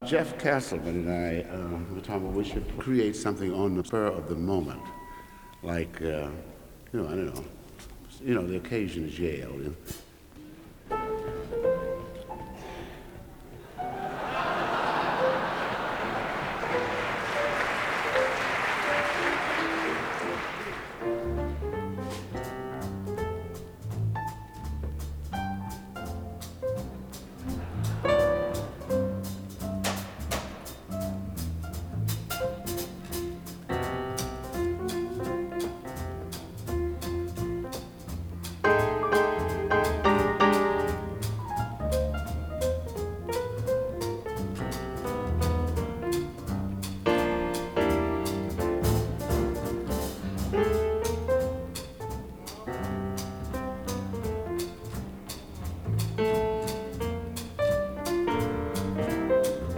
Jeff Castleman and I were talking about we should create something on the spur of the moment, like, I don't know, the occasion is Yale.